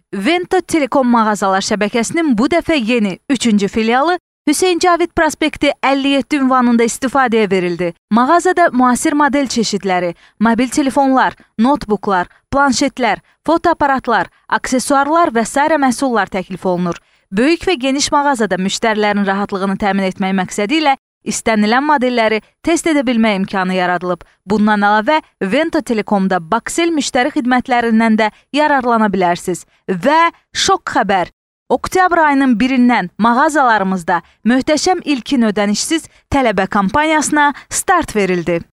Vento Telekom mağazalar şəbəkəsinin bu dəfə yeni 3-cü filialı Hüseyn Cavid prospekti 57 ünvanında istifadəyə verildi. Mağazada müasir model çeşidləri, mobil telefonlar, notebooklar, planşetlər, fotoaparatlar, aksesuarlar və sairə məhsullar təklif olunur. Böyük və geniş mağazada müştərilərin rahatlığını təmin etmək məqsədi ilə istənilən modelləri test edə bilmək imkanı yaradılıb. Bundan əlavə, Vento Telekomda Baksel müştəri xidmətlərindən də yararlana bilərsiniz. Və şok xəbər! Oktyabr ayının 1-dən mağazalarımızda möhtəşəm ilkin ödənişsiz tələbə kampaniyasına start verildi.